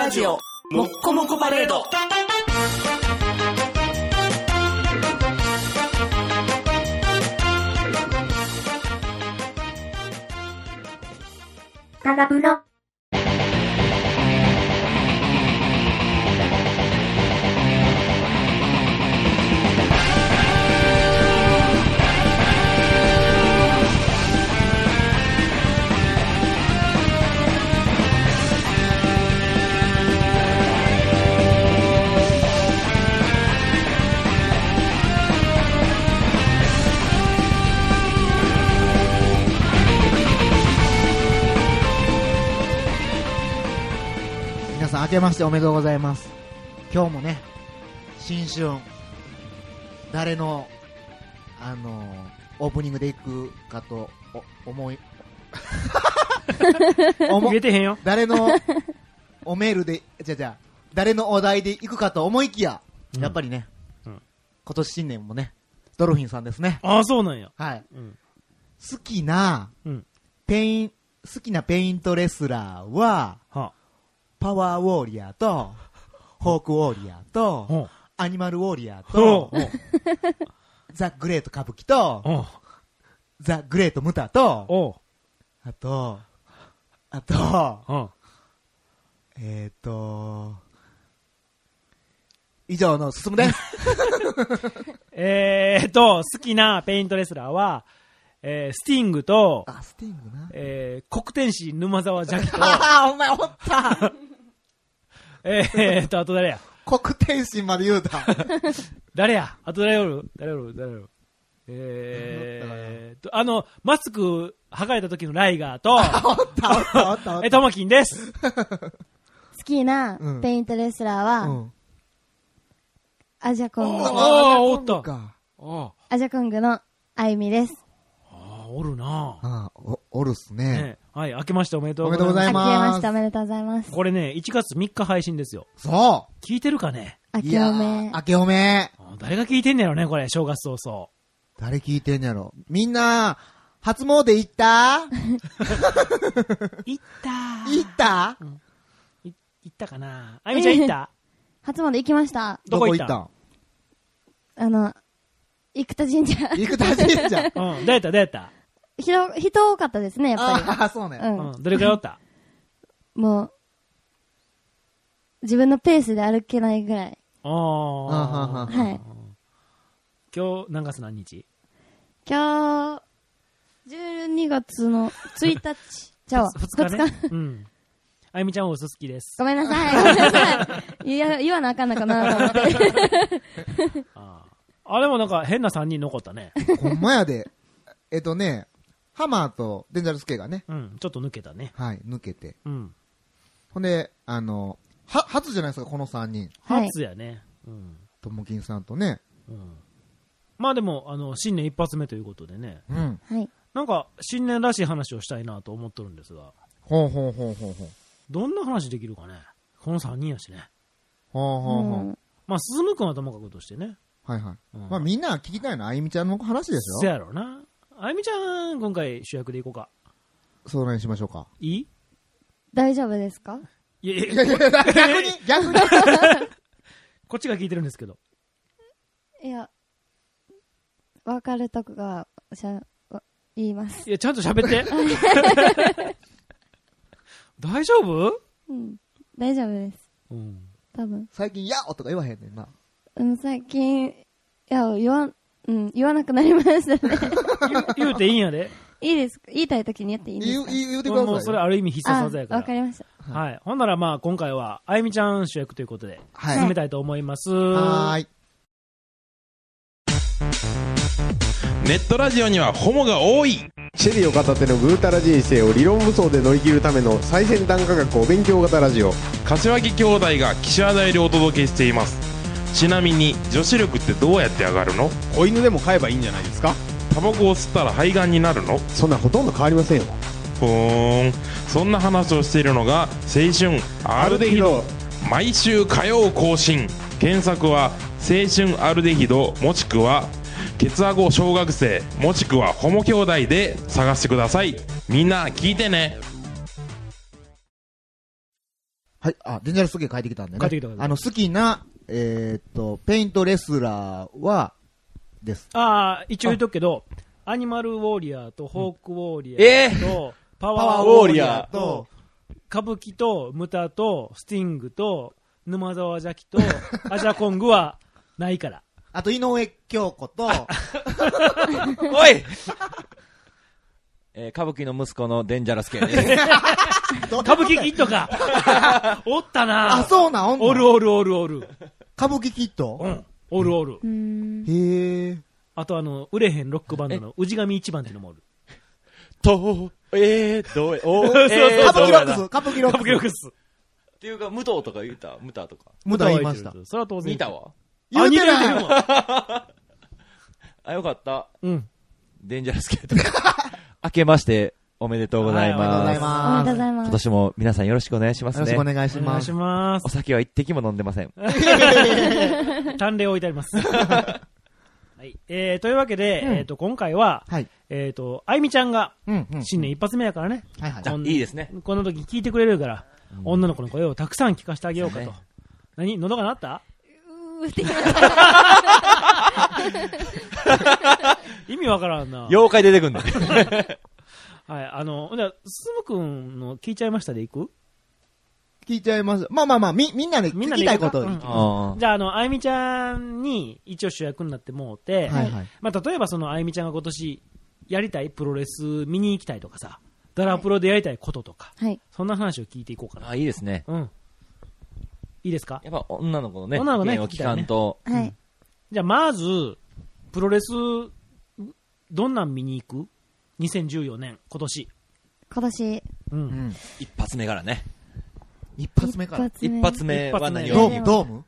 ラジオもっこもこパレード。 タガブロ。 皆さん明けましておめでとうございます。今日もね、新春誰のオープニングで行くかと思い言えてへんよ。 誰のおメールで誰のお題で行くかと思いきや、やっぱりね、今年新年もねドルフィンさんですね。 ああ、そうなんや。 はい、好きなペイントレスラーは、パワーウォーリアーとホークウォーリアーとアニマルウォーリアーとザ・グレート歌舞伎とザ・グレートムタとあと以上の進むです。 好きなペイントレスラーは、スティングと、 スティングな、 黒天使沼沢ジャキと、 お前おったあと誰や、 黒天使まで言うた。 誰や、あと誰おるマスク剥がれた時のライガーと、 おったともきんです。 好きなペイントレスラーは、アジャコング。 おった。 アジャコングのあゆみです。 おるなおるっすね。 はい、明けましておめでとうございます。 明けましておめでとうございます。 これね、1月3日配信ですよ。 そう。 聞いてるかね。 明けおめ。 明けおめ。 誰が聞いてんねやろね、これ、正月早々。 誰聞いてんねやろ。みんな、初詣行った行ったかな。あゆみちゃん行った？ 初詣行きました。 どこ行ったん？ 生田神社。 生田神社。 どうやった人多かったですね、やっぱり。 そうね。 どれくらいおった？ もう、自分のペースで歩けないぐらい。 はい。今日、何月何日？ 今日、12月の1日。じゃあ、 2日ね。あゆみちゃんおす好きです。 ごめんなさい。言わなあかんのかなと思って。 でもなんか変な3人残ったね。 ほんまやで。ハマーとデンジャルスケがね。 ちょっと抜けたね。 はい、抜けて。ほんで、初じゃないですか、この3人。 初やね。 ともきんさんとね。 まあでも、新年一発目ということでね。なんか、新年らしい話をしたいなと思っとるんですが。 どんな話できるかね。この3人やしね。まあ、鈴木くんはともかくとしてね。 まあみんな聞きたいのはあゆみちゃんの話でしょ。 そうやろうな。あゆみちゃん、今回主役でいこうか。 そうなにしましょうか。 いい？ 大丈夫ですか？ いや、逆にこっちが聞いてるんですけど。 いや、わかるとこが、言います。 いや、ちゃんと喋って。大丈夫？ 大丈夫です。多分。 最近、やおとか言わへんねんな。 最近、言わなくなりましたね。 言うていいんやで。 いいです。言いたい時にやっていいんですか？ 言うてください。 もうそれある意味必殺技やから。 わかりました。 はい。ほんならまあ今回はあゆみちゃん主役ということで進めたいと思います。 はい。 ネットラジオにはホモが多い。 シェリーを片手のぐうたら人生を理論武装で乗り切るための最先端科学お勉強型ラジオ。 柏木兄弟が岸和田よりお届けしています。ちなみに女子力ってどうやって上がるの？ 子犬でも飼えばいいんじゃないですか？ タバコを吸ったら肺がんになるの？ そんなほとんど変わりませんよ。 そんな話をしているのが青春アルデヒド。毎週火曜更新。検索は青春アルデヒドもしくはケツアゴ小学生もしくはホモ兄弟で探してください。みんな聞いてね。 はい、デンジャラス時計書いてきたんでね。 書いてきた。 好きな、ペイントレスラーは、です。 一応言うとくけど、アニマルウォーリアーとホークウォーリアーと、パワーウォーリアーと、歌舞伎とムタとスティングと沼沢邪気とアジャコングはないから。 あと井上京子と、 おい歌舞伎の息子のデンジャラス系です。 歌舞伎キッドかおったなそうなん、 おる。 歌舞伎キッドうん。おる。 へえ。 あと売れへんロックバンドの氏神一番っていうのもおる。 どう歌舞伎ロックス。 っていうか、武藤とか言うた？ムタとか。 ムタ言いました。 それは当然。 見たわ。 言うてない。 よかった。 うん。 デンジャラス系とか。明けましておめでとうございます。 おめでとうございます。 今年も皆さんよろしくお願いしますね。 よろしくお願いします。 お酒は一滴も飲んでません。 淡麗を置いてあります。はい。というわけで、今回は、あゆみちゃんが、新年一発目やからね。 いいですね。 この時聞いてくれるから、女の子の声をたくさん聞かせてあげようかと。何？喉が鳴った？意味わからんな。 妖怪出てくんだ。はい。 じゃあ、すむくんの聞いちゃいましたでいく？ 聞いちゃいます。まあ、みんなで聞きたいことを。 じゃあ、あゆみちゃんに一応主役になってもうて、まあ、例えばあゆみちゃんが今年やりたいプロレス見に行きたいとかさ、ダラプロでやりたいこととか、そんな話を聞いていこうかな。 いいですね。 うん。いいですか？ やっぱ女の子のね、 女の子ね、 期間と。 はい。 じゃあ、まず、プロレス、どんなん見に行く？ 2014 年、今年。 うん。 一発目からね。 一発目から。 一発目は何をドーム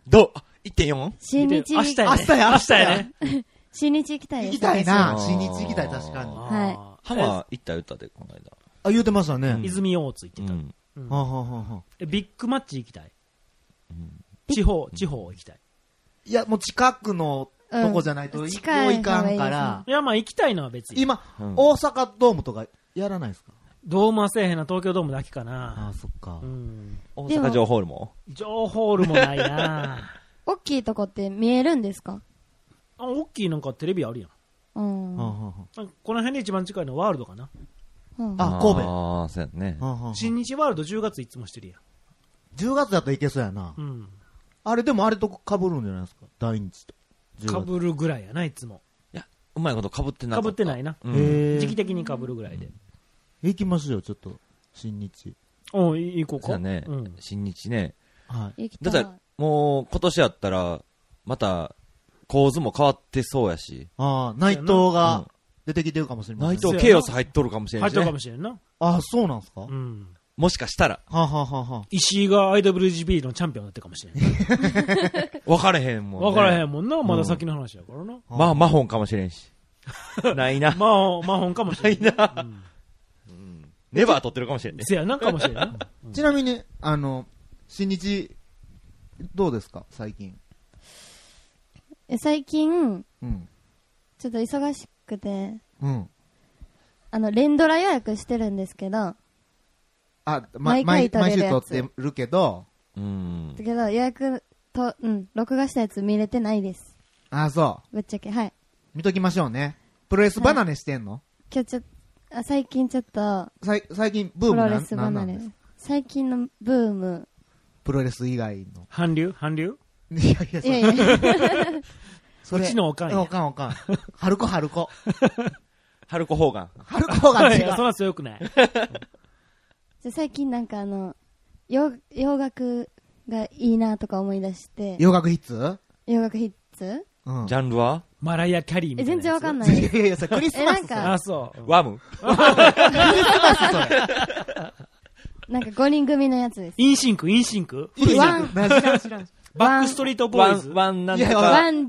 1.4? 新日。 明日やね。 新日行きたいです。 行きたいな。新日行きたい、確かに。 はい。 浜行ったで、この間。 言うてましたね。 泉大津行ってた。ビッグマッチ行きたい。地方行きたい。 いや、もう近くのとこじゃないと行かんから。 いや、まあ行きたいのは別に。 今、大阪ドームとかやらないですか？ ドームはせえへんな、東京ドームだけかな。 そっか。 大阪城ホールも？ 城ホールもないな。 大きいとこって見えるんですか？ 大きいなんかテレビあるやん。この辺で一番近いのはワールドかな。 神戸。 そうやね。 新日ワールド10月いつもしてるやん。 10月だといけそうやな。あれでもあれと被るんじゃないですか？大日と。 被るぐらいやな、いつも。 いや、うまいこと被ってなかった。 被ってないな。時期的に被るぐらいで。 行きますよ、ちょっと。新日。 行こうか。 そうね。新日ね。 はい。 だから、もう今年やったら、また、構図も変わってそうやし。 内藤が出てきてるかもしれない。 内藤ケイオス入っとるかもしれない。 入っとるかもしれんな。 そうなんすか？ もしかしたら。 石井が IWGP のチャンピオンになってるかもしれん。 分かれへんもんね。 分からへんもんな。まだ先の話やからな。 まあ、マホンかもしれんし。ないな。 マホンかもしれん。 ないな。ネバー取ってるかもしれんね。 せやな、かもしれんな。 ちなみに、新日、どうですか最近。 最近、ちょっと忙しくて、連ドラ予約してるんですけど、毎週撮ってるけど、だけど予約と、録画したやつ見れてないです。 そう。 ぶっちゃけ、はい。 見ときましょうね。プロレス離れしてんの？ 最近ちょっと、 最近ブームプロレス離れ。最近のブーム。 プロレス以外の。 韓流いや。 そっちのおかんや。 おかん。春子。 春子ホーガン。 春子ホーガン違う。 そんな強くない。 最近なんか洋楽がいいなとか思い出して。 洋楽ヒッツ？ 洋楽ヒッツ？ ジャンルはマライア・キャリーみたいな。 全然わかんない。 いや、それクリスマス。 そう。 ワム？ クリスマスそれ。 なんか5人組のやつです。 インシンク知らん。 バックストリートボーイズ。 ワンなんとか。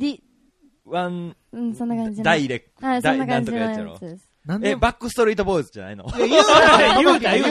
そんな感じ。 ダイレク。 はい、そんな感じのやつです。 バックストリートボーイズじゃないの？ 言うた。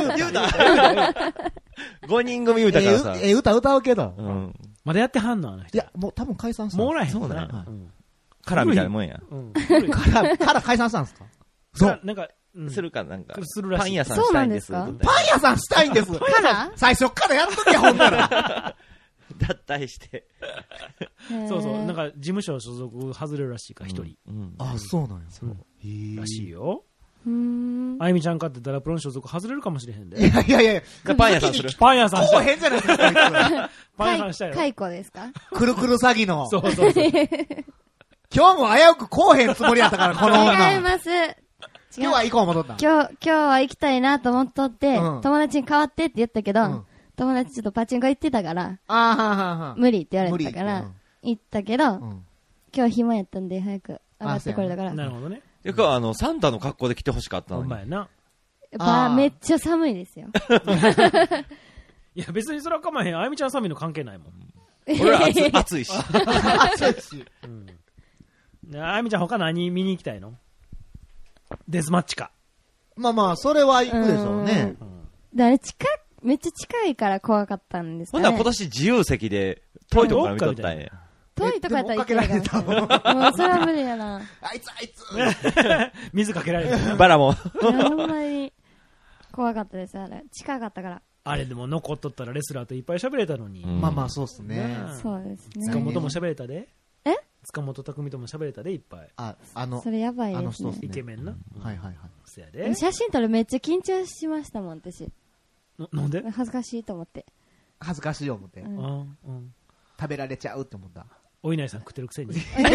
5人組歌からさ。 歌うけど。 まだやってはんの？あの人。 いや、もう多分解散した。 もうおらへん。 そうだよ。カラーみたいなもんや。 カラー解散したんですか？ そう。なんかするかなんか。 するらしい。 パン屋さんしたいんです。 パン屋さんしたいんです。 から最初からやっとけ、ほんなら。 脱退して。 そうそう。なんか、事務所所属外れるらしいから、一人。 あ、そうなんや。 らしいよ。あゆみちゃんかってダラプロの所属外れるかもしれへんで。 いや。 パン屋さんする。 パン屋さんしたい。 こう変じゃないですか、 パン屋さんしたいよ。 解雇ですか？ くるくる詐欺の。 そう。 今日も危うくこうへんつもりやったから、この女。 違います。 今日は行こう戻った。 今日は行きたいなと思っとって、友達に代わってって言ったけど、友達ちょっとパチンコ行ってたから、無理って言われたから、行ったけど、今日暇やったんで早く上がってこれだから。 なるほどね。 よくサンタの格好で来てほしかったのに。 ほんまやな。 やっぱめっちゃ寒いですよ。 いや別にそれはかまへん。あゆみちゃん寒いの関係ないもん。 俺は暑いし。 暑いし。 あゆみちゃん他何見に行きたいの？デスマッチか。 まあ、それは行くでしょうね。 めっちゃ近いから怖かったんですかね。 ほんなら今年自由席で遠いとこから見とったんや。 遠いとこやったら行けるかもしれない。もうそれは無理やな。 あいつ水かけられる。 バラも。 ほんまに怖かったです、あれ。近かったから。 あれでも残っとったらレスラーといっぱい喋れたのに。 まあ、そうっすね。 そうですね。 塚本も喋れたで。 え？ 塚本匠とも喋れたで、いっぱい。 それやばいですね。 イケメンな。 はい。 そやで。 写真撮るめっちゃ緊張しましたもん、私。 なんで？ 恥ずかしいと思って。 恥ずかしい思って。食べられちゃうって思った。 お稲荷さん食ってるくせに。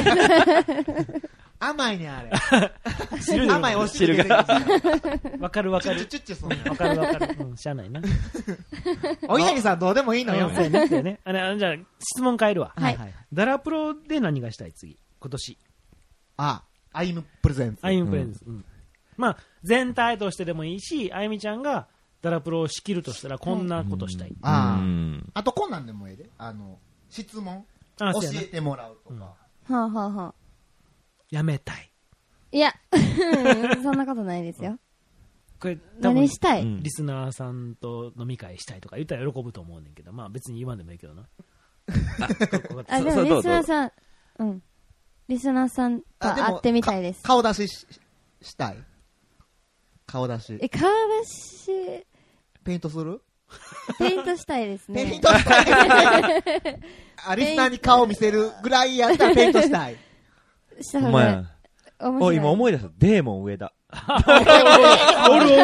甘いね、あれ。 甘いお汁が。 わかる。わかる。しゃあないな。 お稲荷さんどうでもいいのよ。 そうね。じゃあ、質問変えるわ。 はい。 ダラプロで何がしたい次。今年。 アイムプレゼンツ。 まあ、全体としてでもいいし、あゆみちゃんがダラプロを仕切るとしたらこんなことしたい。 あとこんなんでもいいで。質問教えてもらうとか。 はやめたい。 いや、そんなことないですよ。 これ何したい？ リスナーさんと飲み会したいとか言ったら喜ぶと思うねんけど、まあ別に言わんでもいいけどな。 でもリスナーさん、リスナーさんと会ってみたいです。 顔出ししたい？顔出し。 顔出し。 ペイントする？ ペイントしたいですね。 ペイントしたい。リスナーに顔見せるぐらいやったらペイントしたい。 した方がお、今思い出した。デーモン上田。 おる。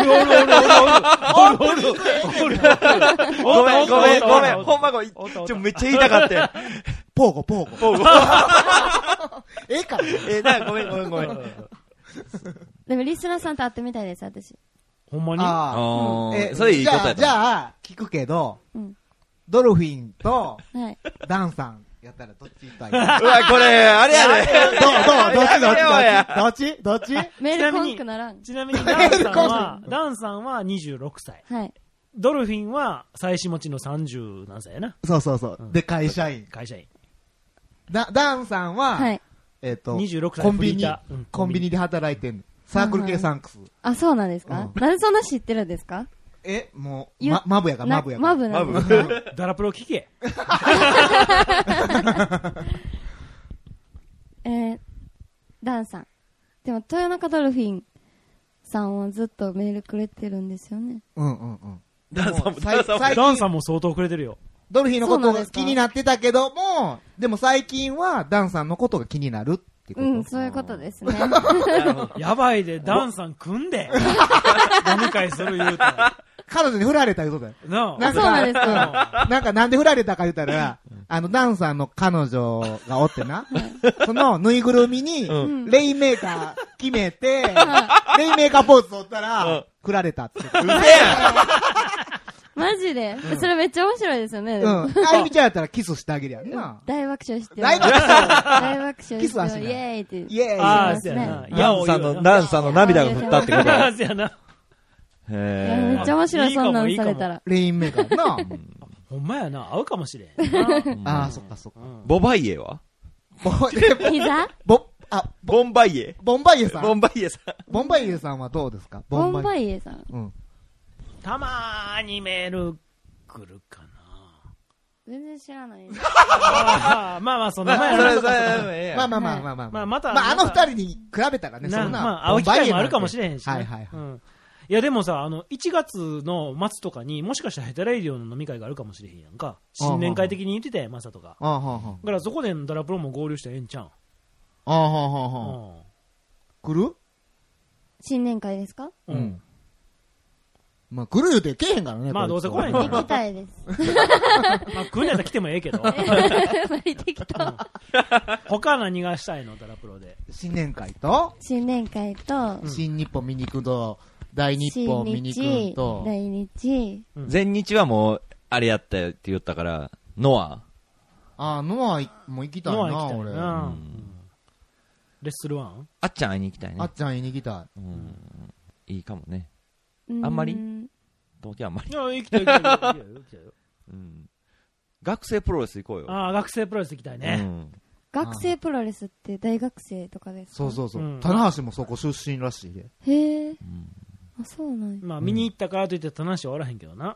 ごめん。ほんまめっちゃ言いたかった。 ポーゴ。ええかごめん。 でもリスナーさんと会ってみたいです、私。 ほんまに？ それいいことやった。 じゃあ、聞くけど、ドルフィンとダンさんやったらどっち行ったらいい？ うわ、これ、あれやで。 どっちメールコンクならん。 ちなみにダンさんは26歳。 はい。 ドルフィンは妻子持ちの30何歳やな。 そう。で、会社員。ダンさんは、 26歳。 コンビニで働いてんの。サークル系サンクス。 あ、そうなんですか？なんでそんな知ってるんですか？ もう、マブやから。 マブなんですか？ ダラプロ聞け。 ダンさん。でも、豊中ドルフィンさんはずっとメールくれてるんですよね。 ダンさんも相当くれてるよ。 ドルフィンのことが気になってたけども、でも最近はダンさんのことが気になるってこと。 そういうことですね。 やばいで、ダンさん組んで。飲み会する言うたら。 彼女に振られた言うとだよ。 そうなんですか。 なんで振られたか言うたら、ダンさんの彼女がおってな、そのぬいぐるみに、レインメーカー決めて、レインメーカーポーズ取ったら、振られたって。うせやマジで、それめっちゃ面白いですよね。 あゆみちゃんやったらキスしてあげるやんな。 大爆笑してる。 大爆笑してる。 キスはしない。 イエーイって。 イエーイ。 ああ、そうやな。 ダンさんの涙が降ったってことだ。 そうやな。 めっちゃ面白い、そんなんされたら。 レインメーカーな。 ほんまやな、合うかもしれん。 ああ、そっか。 ボバイエは？ 膝？ ボンバイエ。 ボンバイエさん。 ボンバイエさんはどうですか？ ボンバイエさん。 たまーにメール来るかな。 全然知らない。 まあまあ、その前まあまあ、あの二人に比べたらね、そんな。 まあ、会う機会もあるかもしれへんし。 はいはい。 いやでもさ、1月の末とかにもしかしたらヘタレイディオの飲み会があるかもしれへんやんか。新年会的に言ってたやん、マサとか。だからそこでダラプロも合流したらええんちゃうん。 来る？ 新年会ですか？ うん。まあ来る言うて来えへんからね。 まあどうせ来ないんだ行きたいです。 まあ来るんやったら来てもええけど。他何がしたいのダラプロで。 新年会と新年会と新日本見に行くと大日本見に行くと大日全日はもうあれやったよって言ったからノアノアも行きたいな俺。 レッスルワンあっちゃん会いに行きたいね。 あっちゃん会いに行きたい。いいかもね。あんまり東京あんまり。 いや、行きたい行きたいよ。 学生プロレス行こうよ。 学生プロレス行きたいね。 学生プロレスって大学生とかですか？ そう。棚橋もそこ出身らしいで。 へえ。あ、そうなんや。 まあ見に行ったからといって棚橋はおらへんけどな。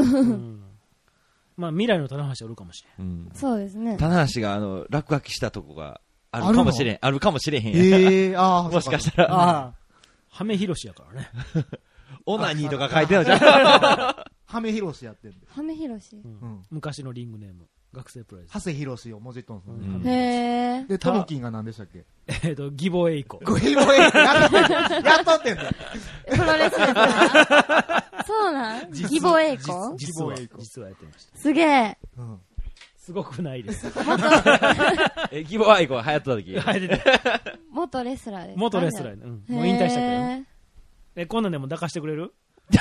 まあ未来の棚橋おるかもしれん。 そうですね。 棚橋が落書きしたとこがあるかもしれん。あるかもしれへんや。もしかしたら。 ハメヒロシやからね。 オナニーとか書いてるじゃん。 ハメヒロシやってんで。 ハメヒロシ昔のリングネーム。学生プロレス。 ハセヒロシをもじっとんすね。 へー。 で、トモキンが何でしたっけ？ ギボエイコ。 ギボエイコ。やっとってんだよ。 プロレスですか？そうなんギボエイコ？ 実はやってました。 すげえ。 すごくないです。 ギボエイコが流行った時。 流行ってた。 元レスラーです。 元レスラー。もう引退したけど。こんなんでも抱かしてくれる？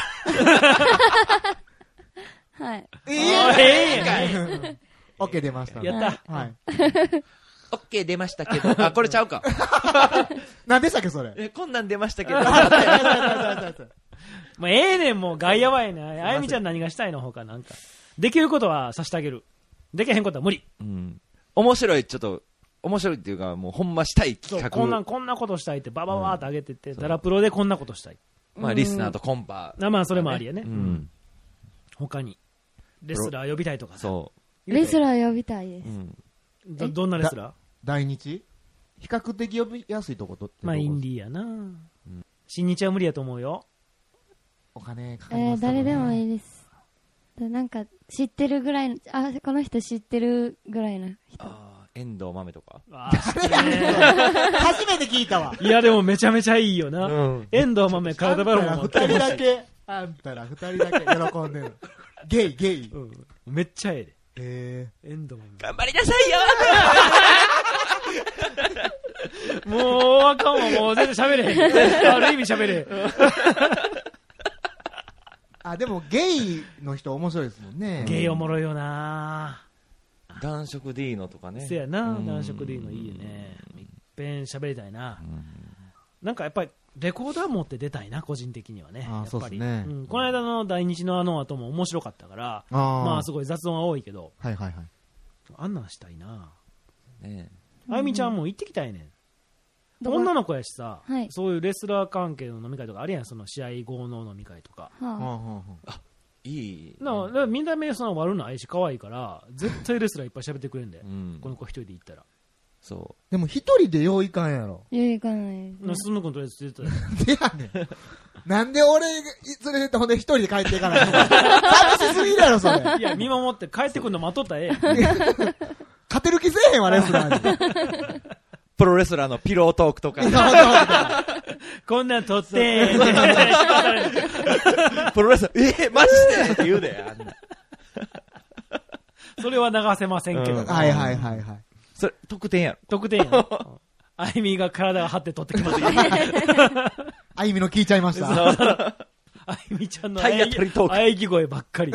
はい。 オッケー出ました。 やった。 はい。 オッケー出ましたけど、これちゃうか。 何でしたっけそれ？ こんなん出ましたけど。 もうええねん、もう外野はええねん。あやみちゃん何がしたいのほかなんか。できることはさせてあげる。できへんことは無理。 面白いっていうか、もうほんましたい企画。 こんなことしたいってバババーってあげてって、ダラプロでこんなことしたい。 まあリスナーとコンパ。 まあそれもありやね。他に。レスラー呼びたいとかさ。 そう。 レスラー呼びたいです。 どんなレスラー？ 大日？比較的呼びやすいとことって。 まあインディーやな。新日は無理やと思うよ。 お金かかりますからね。 誰でもいいです。なんか知ってるぐらい、この人知ってるぐらいの人。 遠藤豆とか。 初めて聞いたわ。 いやでもめちゃめちゃいいよな。遠藤豆、体バロンも。 二人だけ、あんたら二人だけ喜んでる。ゲイ。 めっちゃええで。 遠藤豆。 頑張りなさいよもうあかんわ、もう全然喋れへん。ある意味喋れへん。 でもゲイの人面白いですもんね。 ゲイおもろいよな。 男色 D のとかね。 せやな、男色 D のいいよね。いっぺん喋りたいな。なんかやっぱりレコーダー持って出たいな、個人的にはね。やっぱり。この間の大日の後も面白かったから、まあすごい雑音は多いけど、あんなんしたいな。あゆみちゃんも行ってきたいねん。女の子やしさ、そういうレスラー関係の飲み会とかあるやん、その試合後の飲み会とか。 いい。 みんな目その悪ないし可愛いから絶対レスラーいっぱい喋ってくれるんで、この子一人で行ったら。 そう。 でも一人でよういかんやろ。 よういかないです。 進むくんとりあえず連れてたよ。でやねん。なんで俺連れてってほんで一人で帰っていかないの？寂しすぎるやろそれ。 いや見守って帰ってくるの待っとったらええ。 勝てる気せえへんわレスラーに。 プロレスラーのピロートークとか。 こんなん撮って。 プロレスラー、マジでって言うで、あんな。 それは流せませんけど。 はい。 それ、特典やろ。 特典やろ。あゆみが体が張って撮ってきます。 あゆみの聞いちゃいました。 あゆみちゃんの喘ぎ声ばっかり。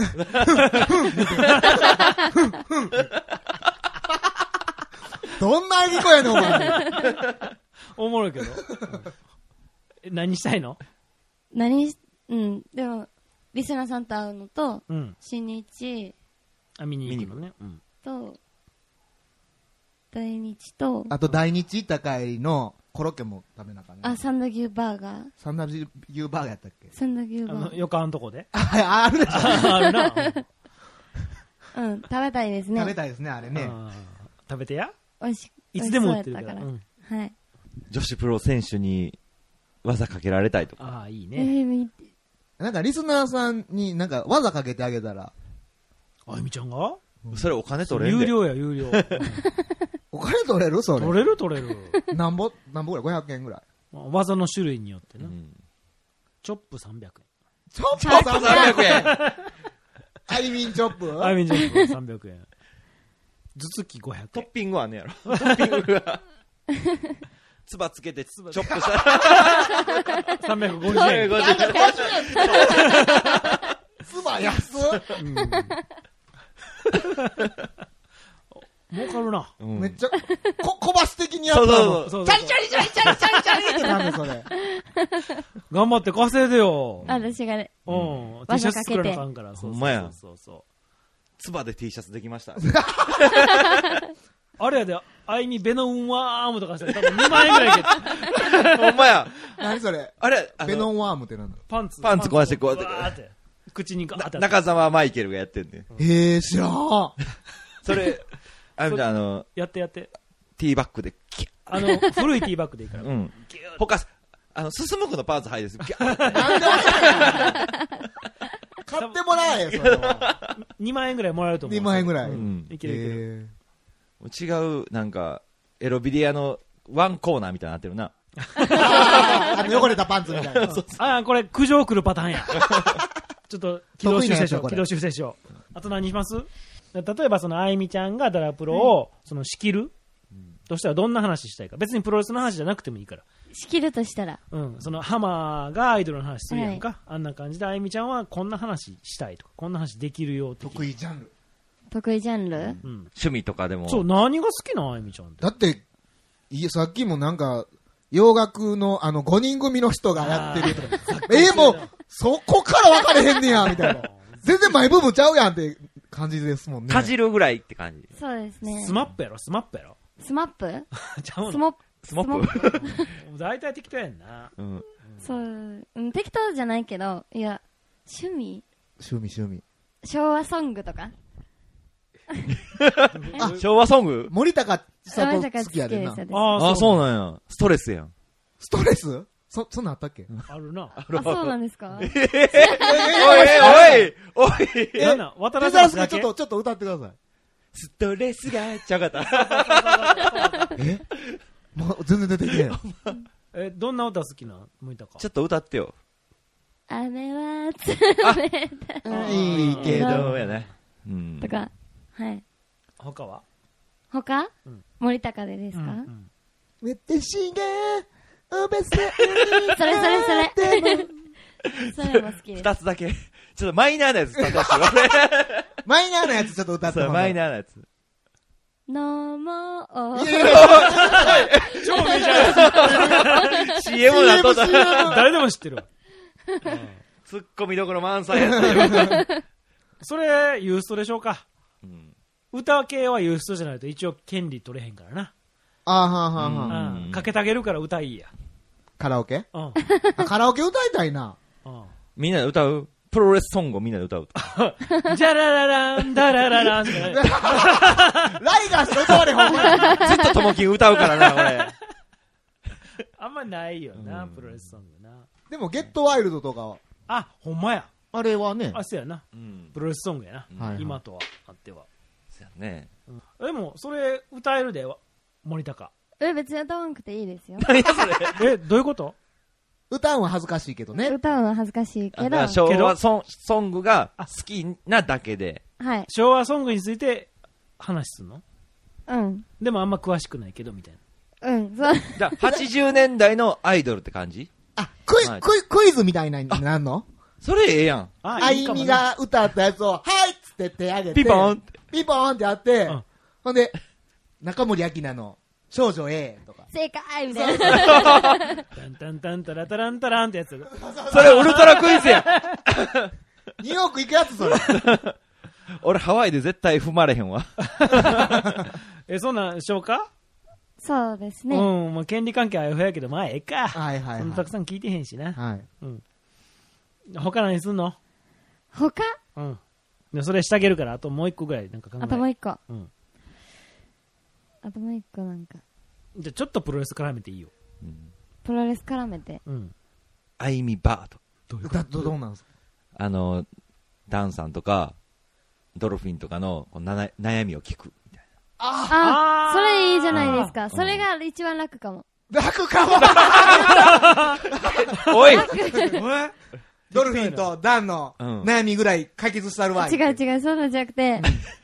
どんな喘ぎ声やねん、お前。 おもろいけど。何したいの？ でも、リスナーさんと会うのと、新日、 見に行くのね。 と、大日と、 あと大日行った帰りのコロッケも食べなかね。 サンダ牛バーガー。 サンダ牛バーガーやったっけ？ サンダ牛バーガー。 横あんとこで？ あるでしょ。 あるな。 うん、食べたいですね。 食べたいですね、あれね。 食べてや。 おいしいつでも売ってるから。 はい。 女子プロ選手に技かけられたいとか。 ああ、いいね。 なんかリスナーさんになんか技かけてあげたら。 あゆみちゃんがそれお金取れる。 有料や、有料。 お金取れるそれ。 取れる取れる。 なんぼぐらい ?500 円ぐらい。 技の種類によってな。チョップ300円。 チョップ300円アイミンチョップアイミンチョップ300円。頭突き500円。 トッピングはねやろ。トッピングが。つばつけてチョップしたら。 350円。 つば安っ儲かるな。 めっちゃ、小バス的にやったの。 そう。 チャリチャリチャリチャリチャリチャリってなんでそれ。 頑張って稼いでよ。 私がね。 T シャツ作らなあかんから。 ほんまや。 そう。 つばで T シャツできました。 あれやで、あいみベノンワームとかしたら多分2万円ぐらいいける。 ほんまや。 何それあれ、 ベノンワームってなんだパンツ壊してこうやって。口にガーって。 中澤マイケルがやってんね。 知らん。 それ、やって。 ティーバッグで、 古いティーバッグでいいから。 他、進むくのパンツ履いです。 なんで買ってもらえよ、それは。 2万円ぐらいもらえると思う。 2万円ぐらい。 いける。 違う、なんか、エロビデアのワンコーナーみたいになってるな。 汚れたパンツみたいな。 これ、苦情来るパターンや。ちょっと、軌道修正しよう。あと何します？例えば、あいみちゃんがダラプロを、仕切るとしたらどんな話したいか。別にプロレスの話じゃなくてもいいから。 仕切るとしたら。 ハマーがアイドルの話するやんか。あんな感じで、あいみちゃんはこんな話したいとか、こんな話できるよ。 得意ジャンル。 趣味とかでも。 そう、何が好きなあいみちゃんって。 だって、さっきもなんか、洋楽の5人組の人がやってるとか。もう、そこから分かれへんねや、みたいな。全然前部分ちゃうやんって感じですもんね。 かじるぐらいって感じ。 そうですね。 スマップやろスマップちゃうのスモップ大体適当やんな。 そう、適当じゃないけど、いや、趣味。昭和ソングとか。 昭和ソング森高さん好きやでな。 あ、そうなんや。ストレスやん。 ストレスそんなんあったっけ？ あるな。 あ、そうなんですか？ おいなんなん渡辺さんちょっと歌ってください。 ストレスがちゃかった。 もう全然出てけえ。どんな歌好きな森高？ ちょっと歌ってよ。 雨は冷たいいけどやね。 とか、はい。 他は？ 森高でですか？ 私がそれも好きです。 二つだけ。ちょっとマイナーなやつ歌ってほしい。 マイナーなやつちょっと歌ってほしい。 マイナーなやつ。 のも超メジャー CM なっとった。 誰でも知ってるわ。 ツッコミどころ満載やった。 それ、ユーストでしょうか。歌系はユーストじゃないと一応権利取れへんからな。かけてあげるから歌いいや。 カラオケ？カラオケ歌いたいな。 みんなで歌う？プロレスソングをみんなで歌うと。 じゃらららん、だらららん。ライガーしか歌われほんまずっとともきん歌うからな、俺。 あんまないよな、プロレスソングな。 でも、ゲットワイルドとかは。 あ、ほんまや。 あれはね。 あ、そうやな。プロレスソングやな。今とはあっては。 そうやね。 でも、それ歌えるで、森高。 別に歌わなくていいですよ。 何それ？ どういうこと？ 歌うのは恥ずかしいけどね。 歌うのは恥ずかしいけど。 昭和ソングが好きなだけで。 はい。 昭和ソングについて話すの？でもあんま詳しくないけど、みたいな。 じゃあ、80年代のアイドルって感じ？ クイズみたいなになんの？ それええやん。 あいみが歌ったやつを、はいっつって手上げて。 ピポーンってやって、ほんで、中森明菜の少女 A とか。 正解みたいな。 タンタンタンタラタランタランってやつ。 それウルトラクイズや。 ニューヨーク行くやつそれ。 俺ハワイで絶対踏まれへんわ。 そんなんしようか？ そうですね。 もう権利関係はあやふやけど、まあええか。 そんなたくさん聞いてへんしな。 はい。 他何すんの？ 他？ それしてあげるから、あともう一個ぐらいなんか考え。 あともう一個。 うん。 あともう一個なんか。 じゃあちょっとプロレス絡めていいよ。 うん。 プロレス絡めて。 うん。 あいみバーと。 どういうこと？どうなんですか？ ダンさんとか、ドルフィンとかの悩みを聞くみたいな。 あ、それいいじゃないですか。それが一番楽かも。 楽かもおいドルフィンとダンの悩みぐらい解決したるわ。 違う違う、そうなんじゃなくて、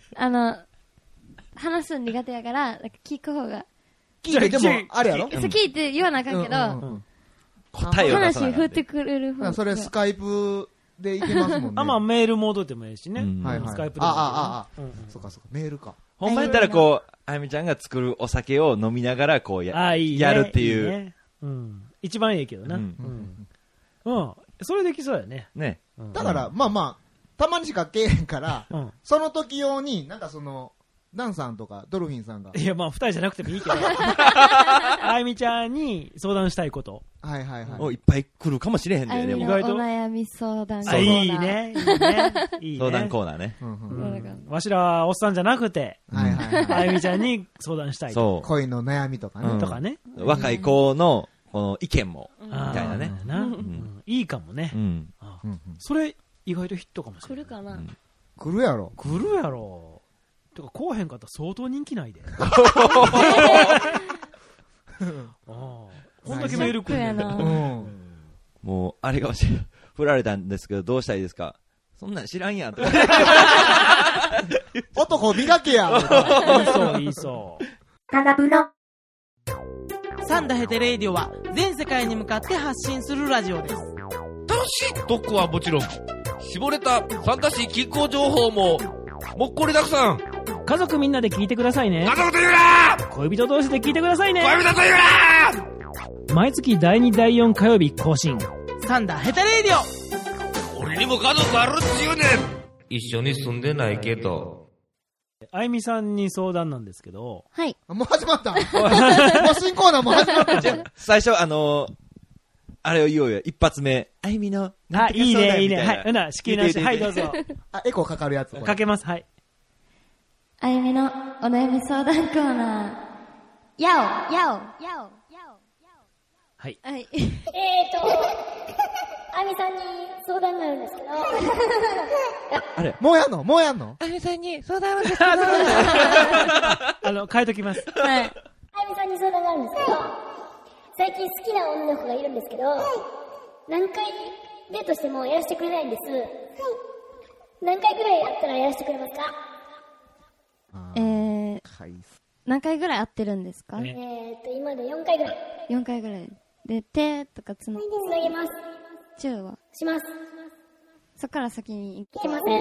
話すの苦手やから、なんか聞く方が。 聞いて、でも、あれやろ？ 聞いて言わなあかんけど、 答えを出さな話振ってくれる方が。 それスカイプでいけますもんね。 まあメールモードでもいいしね。 はいはい。 スカイプでもいい。 そうかそうか、メールか。 ほんまやったらこう、あゆみちゃんが作るお酒を飲みながらこうやるっていう。 一番いいけどな。それできそうやね。 ね。 だから、まあまあ、たまにしかけえへんから、その時用に、なんかその、ダンさんとかドルフィンさんが。 いや、まあ、二人じゃなくてもいいけど。あゆみちゃんに相談したいこと。 はいはいはい。 いっぱい来るかもしれへんで、 でも。意外と。お悩み相談コーナー。 いいね。いいね。 相談コーナーね。 わしらはおっさんじゃなくて、あゆみちゃんに相談したい。 そう。 恋の悩みとかね。 とかね。 若い子の、この意見も、みたいなね。 いいかもね。それ、意外とヒットかもしれない。 来るかな？ 来るやろ。 来るやろ。てか、こうへんかったら相当人気ないで。こんだけメール来るねんだ。 もう、あれが振られたんですけど、どうしたらいいですか？そんなん知らんやん。 男磨けや。 いいそう。 ただプロ。サンダヘテレイディオは全世界に向かって発信するラジオです。 楽しい特攻はもちろん、絞れた参加し気候情報ももっこりたくさん。 家族みんなで聞いてくださいね。 家族と言うな。 恋人同士で聞いてくださいね。 恋人と言うな。毎月第2第4火曜日更新。 サンダヘテレイディオ。俺にも家族あるっちゅうねん。一緒に住んでないけど。 あゆみさんに相談なんですけど。 はい。 もう始まった。もう新コーナーも始まった。 最初あれを言おうよ。一発目。あゆみの。 いいね、いいね。はい。仕切り直して。はい、どうぞ。 エコーかかるやつ。 かけます。はい。 あゆみのお悩み相談コーナー。やお。 はい。 はい。 あゆみさんに相談があるんですけど。 あれ、もうやんのあゆみさんに相談があるんですけど。 変えときます。 はい。 あゆみさんに相談があるんですけど、最近好きな女の子がいるんですけど、何回デートしてもやらせてくれないんです。何回ぐらいあったらやらせてくれますか？ 何回ぐらい会ってるんですか？ 今で4回ぐらい。 4回ぐらい。で、手とかつなげます。 チューはします。 そっから先にいけませ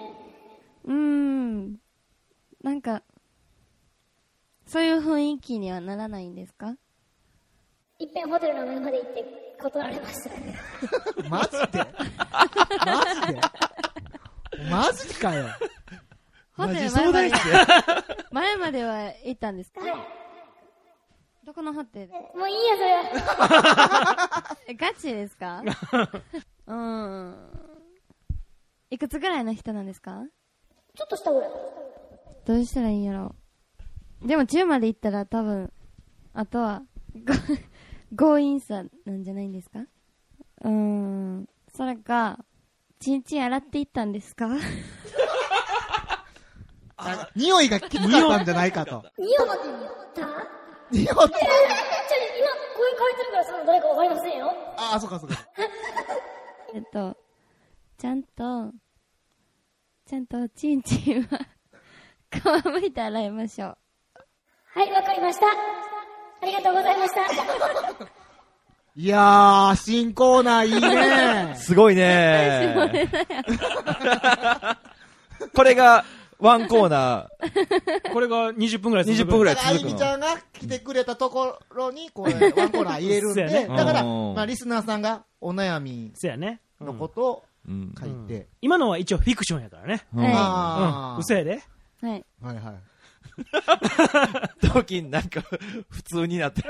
ん。 なんか、そういう雰囲気にはならないんですか？ いっぺんホテルの前まで行って断られました。 マジでマジかよ。 ホテル前までは行ったんですか？はい。どこのホテル？ もういいや、それは。 ガチですか？いくつぐらいの人なんですか？ ちょっとしたぐらい。 どうしたらいいんやろ。でも10まで行ったら多分、あとは、強引さなんじゃないんですか？それか、ちんちん洗っていったんですか？ 匂いがきつかったんじゃないかと。 匂った？ 今、 声変えてるからその誰かわかりませんよ。 そうか。 ちゃんと、ちんちんは、皮むいて洗いましょう。 はい、わかりました。ありがとうございました。 いやー、新コーナーいいね。 すごいね。これが、ワンコーナー。これが20分ぐらい続くの。 あゆみちゃんが来てくれたところに、これ、ワンコーナー入れるんで、だから、リスナーさんがお悩みのことを書いて。 今のは一応フィクションやからね。嘘やで。 はい。 同期なんか、普通になってる。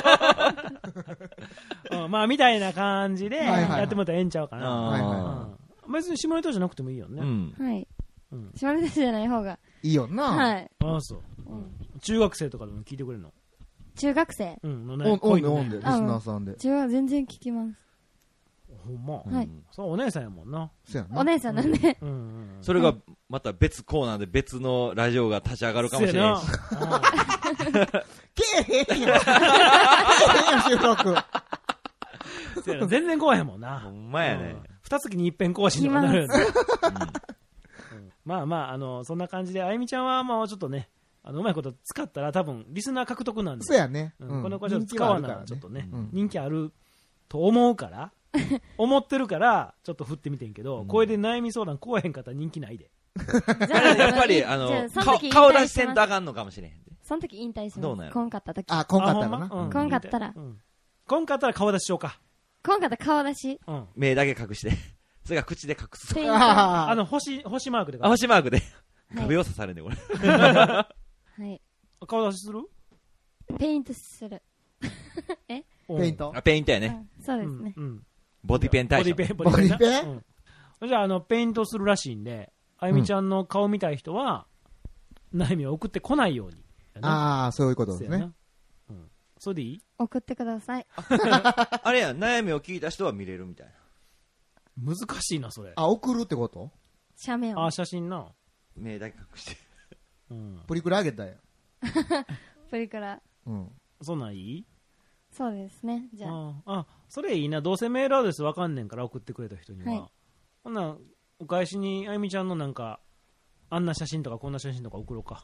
まあ、みたいな感じで、やってもらったらええんちゃうかな。別に下ネタじゃなくてもいいよね。 はい。 下ネタじゃない方が。 いいよな。 はい。 ああ、そう。中学生とかでも聞いてくれるの？ 中学生？ オンで、リスナーさんで。 全然聞きます。 ほんま。 はい。 そう、お姉さんやもんな。 そうやな。 お姉さんなんで。 それがまた別コーナーで別のラジオが立ち上がるかもしれないし。 けえへんよ。収録。 全然来へんもんな。 ほんまやね。 二月に一遍更新とかなるよね。まあまあ、そんな感じで、あゆみちゃんはまあちょっとね、うまいこと使ったら多分リスナー獲得なんで。 そうやね。 この子ちょっと使わなちょっとね、人気あると思うから、思ってるから、ちょっと振ってみてんけど、これで悩み相談来えへんかったら人気ないで。 やっぱり、顔出しせんとあかんのかもしれへんで。 その時引退します。 どうなんや。 こんかった時。 あ、こんかったらな。 こんかったら。 こんかったら顔出ししようか。 こんかったら顔出し。 目だけ隠して。それが口で隠す。 星マークで。 星マークで。壁を刺されんね、これ。 はい。 顔出しする？ ペイントする。 ペイント？ ペイントやね。 そうですね。 ボディペン対象。 ボディペン？ じゃあ、ペイントするらしいんで、あゆみちゃんの顔見たい人は、悩みを送ってこないように。 ああ、そういうことですね。 それでいい？ 送ってください。 あれや、悩みを聞いた人は見れるみたいな。難しいな、それ。 あ、送るってこと？ 写メを。 あ、写真な。 目だけ隠して。 プリクラあげたよ。 プリクラ。 そんなんいい？ そうですね。じゃあ。 それいいな。どうせメールアドレスわかんねんから送ってくれた人には。ほんなお返しにあゆみちゃんのなんか、あんな写真とかこんな写真とか送ろうか。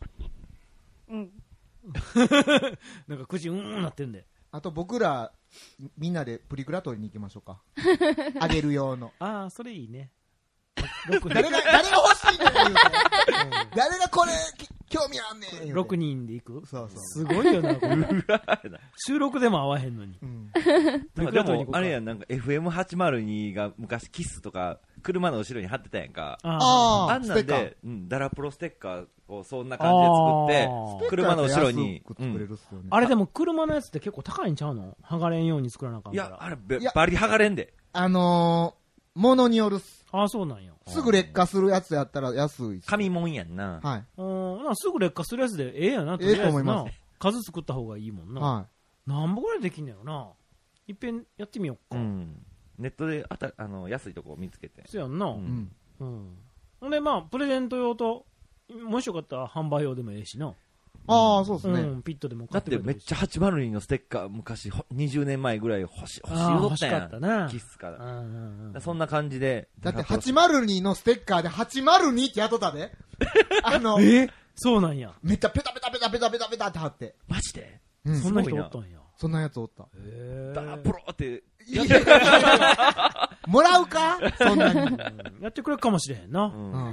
なんか口なってんで。 あと僕らみんなでプリクラ取りに行きましょうか。あげる用の。 ああ、それいいね。 誰が欲しいねん言うて。誰がこれ興味あんねん。 6人で行く？ そうそう。 すごいよな、これ。収録でも合わへんのに。 でも、あれやん、なんか FM802 が昔キスとか車の後ろに貼ってたやんか。あんなんで、ダラプロステッカーをそんな感じで作って、車の後ろに。 あれでも車のやつって結構高いんちゃうの？剥がれんように作らなあかんから。 いや、あれ、バリ剥がれんで。 ものによるっす。 あ、そうなんや。 すぐ劣化するやつやったら安い。 紙もんやんな。 はい。 すぐ劣化するやつでええやな。 ええと思います。 数作った方がいいもんな。 はい。 何本ぐらいできんのやろな。いっぺんやってみようか。 ネットで安いとこ見つけて。 そうやんな。ほんで、まあ、プレゼント用と、もしよかったら販売用でもええしな。 ああ、そうですね。 ピットでも買ってくれる。だってめっちゃ802のステッカー、昔、20年前ぐらい欲しいよったやん。 欲しかったな。 キスから。そんな感じで。 だって802のステッカーで802ってやっとったで。 そうなんや。 めっちゃペタペタペタペタペタペタって貼って。 マジで？ そんな人おったんや。 そんなやつおった。 ダラプロって。 もらうかそんなに。 やってくれるかもしれへんな。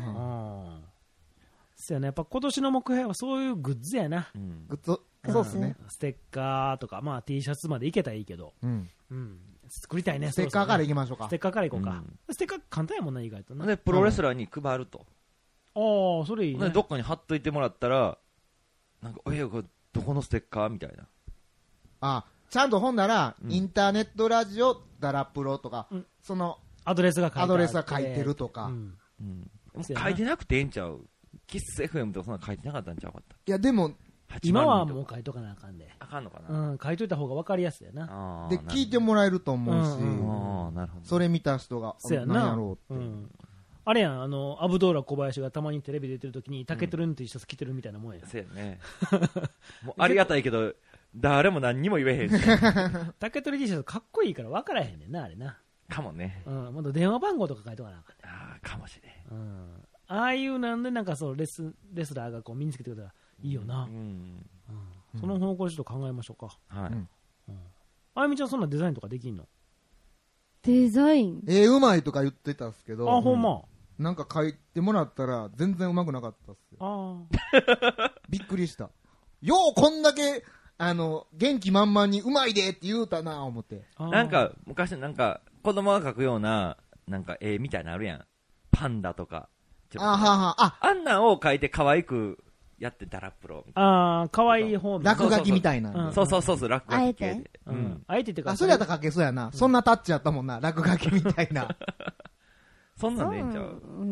そうやね。やっぱ今年の目標はそういうグッズやな。 グッズ、そうですね。 ステッカーとか、まあ T シャツまでいけたらいいけど。作りたいね。 ステッカーからいきましょうか。 ステッカーからいこうか。ステッカー簡単やもんな、意外とな。 で、プロレスラーに配ると。 ああ、それいいね。 どっかに貼っといてもらったら、なんか、これどこのステッカーみたいな。 ちゃんとほんなら、インターネットラジオダラプロとか、その、 アドレスが書いてるとか。 書いてなくてええんちゃう？キス FM とかそんな書いてなかったんちゃうかった？ いや、でも、 今はもう書いとかなあかんで。 あかんのかな？ 書いといた方が分かりやすいやな。 で、聞いてもらえると思うし、それ見た人が、何やろうって。 あれやん、アブドーラ小林がたまにテレビ出てるときに、タケトゥルンって一つ着てるみたいなもんや。 そうやね。もうありがたいけど、誰も何にも言えへんし。 タケトゥル T シャツかっこいいから分からへんねんな、あれな。 かもね。 まだ電話番号とか書いとかなあかんね。 かもしれん。 ああいうなんでなんかそうレスラーがこう身につけてくれたらいいよな。その方向でちょっと考えましょうか。 はい。 あゆみちゃんそんなデザインとかできんの？ デザイン？ うまいとか言ってたんすけど。 ほんま。 なんか書いてもらったら全然うまくなかったっすよ。びっくりした。ようこんだけ元気満々にうまいでって言うたな思って。 なんか昔なんか子供が描くようななんか絵みたいなのあるやん。パンダとか。あんなんを描いて可愛くやってダラプロみたいな。 可愛い方の落書きみたいな。 そう、落書き系で。 あえてってか。 それやったら描けそうやな。そんなタッチやったもんな、落書きみたいな。 そんなんでいいんちゃう？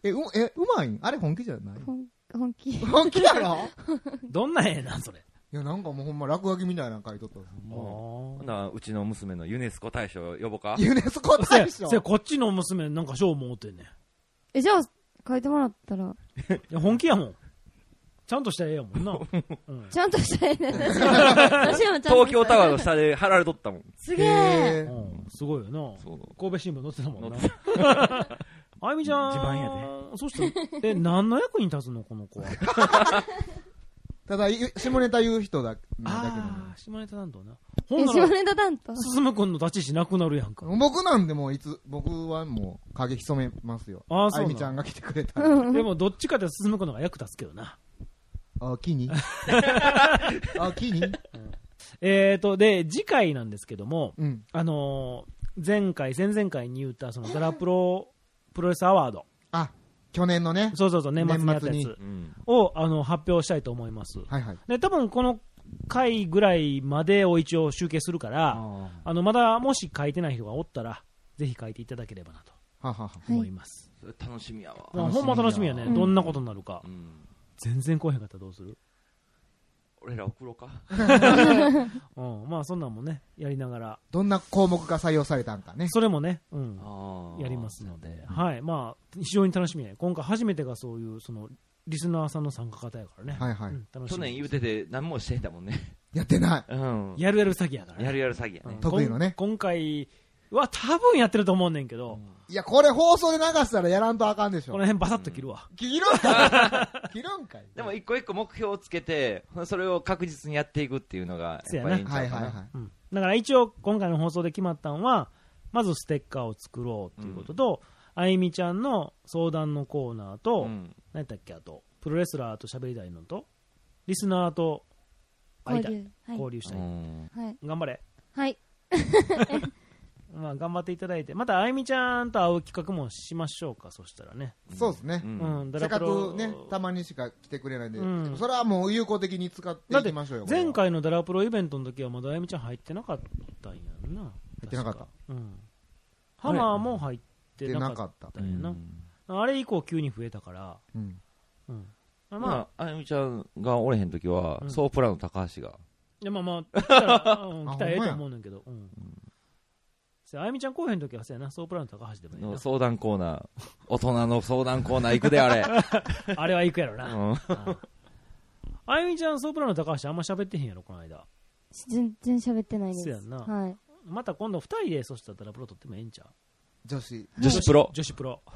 うまいんあれ本気じゃない？ 本気。 本気やろ？ どんな絵なんそれ。 いや、なんかもうほんま落書きみたいなの書いとったんですよ。うちの娘のユネスコ大賞呼ぼうか。 ユネスコ大賞？ こっちの娘なんか賞持ってんねん。じゃあ、書いてもらったら。 いや、本気やもん。ちゃんとした絵やもんな。 ちゃんとした絵ね。 東京タワーの下で貼られとったもん。 すげえ。 すごいよな。神戸新聞載ってたもんな。あゆみちゃん。 自慢やで。そして、何の役に立つのこの子は。 ただ、下ネタ言う人だけど。 下ネタ担当な。 下ネタ担当進君の立ち位置なくなるやんか。 僕なんでも僕はもう影潜めますよ。あゆみちゃんが来てくれたら。 でもどっちかで進君の方が役立つけどな。 木に木にで、次回なんですけども、前々回に言ったそのドラプロプロレスアワード。 去年のね。 そう、年末にやったやつを発表したいと思います。で、多分この回ぐらいまでを一応集計するから、まだもし書いてない人がおったら、ぜひ書いていただければなと思います。 楽しみやわ。 ほんま楽しみやね。どんなことになるか。全然来へんかったらどうする？ 俺ら送ろうか。 まあそんなんもね、やりながら。 どんな項目が採用されたんかね。 それもね、やりますので。はい。まあ、非常に楽しみね。今回初めてがそういう、リスナーさんの参加方やからね。 去年言うてて何もしてんだもんね。 やってない。 やる詐欺やからね。 やる詐欺やね。 得意のね。 今回は多分やってると思うねんけど。 いや、これ放送で流したらやらんとあかんでしょ。 この辺バサッと切るわ。 切るんかい。 でも一個一個目標をつけて、それを確実にやっていくっていうのが、やっぱりいいんちゃうかな。 だから一応今回の放送で決まったのは、まずステッカーを作ろうっていうことと、あゆみちゃんの相談のコーナーと、何やったっけ、あと、プロレスラーと喋りたいのと、リスナーと会いたい。交流したい。頑張れ。 はい。 まあ頑張っていただいて、またあゆみちゃんと会う企画もしましょうか。そしたらね。 そうですね。せっかくね、たまにしか来てくれないんで、それはもう有効的に使っていきましょうよ。 前回のダラプロイベントの時はまだあゆみちゃん入ってなかったんやんな。入ってなかった。 ハマーも入ってなかったんやな。あれ以降急に増えたから。 まああゆみちゃんがおれへん時は、ソープラの高橋が。 いやまあ来たらええと思うねんけど。あゆみちゃん来へんときはそうやな、ソープラの高橋でもいいな。 相談コーナー、大人の相談コーナー行くであれ。 あれは行くやろな。あゆみちゃん、ソープラの高橋あんま喋ってへんやろ、この間。 全然喋ってないです。 そうやんな。 はい。 また今度2人でそしたらダラプロ撮ってもええんちゃう？ 女子プロ。 女子プロ。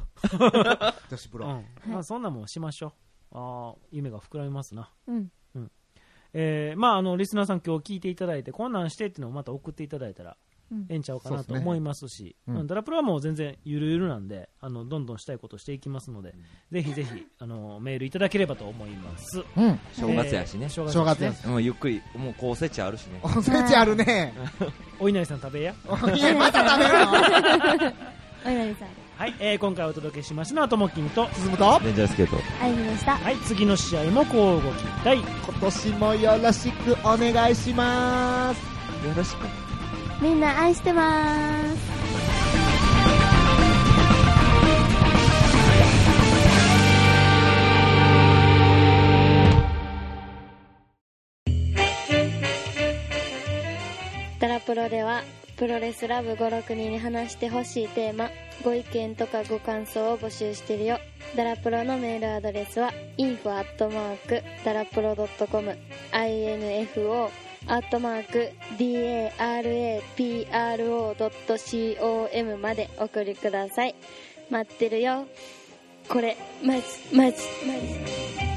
まあそんなもんしましょう。夢が膨らみますな。 まあリスナーさん今日聞いていただいて、こんなんしてっていうのをまた送っていただいたら、ええんちゃうかなと思いますし、ダラプロはもう全然ゆるゆるなんで、どんどんしたいことしていきますので、ぜひぜひメールいただければと思います。 正月やしね。 正月やし。 ゆっくり、もうこうおせちあるしね。 おせちあるね。 お稲荷さん食べや。 いや、また食べるの？ お稲荷さん。 はい、今回お届けしましたのはともきんと進むとレンジャースケートあゆみでした。 はい、次の試合もこうご期待。 今年もよろしくお願いします。 よろしく。 みんな愛してまーす。ダラプロではプロレスラブ5、6人に話してほしいテーマ、ご意見とかご感想を募集してるよ。ダラプロのメールアドレスは info@darapro.com info@darapro.com まで送りください。待ってるよ。これマジ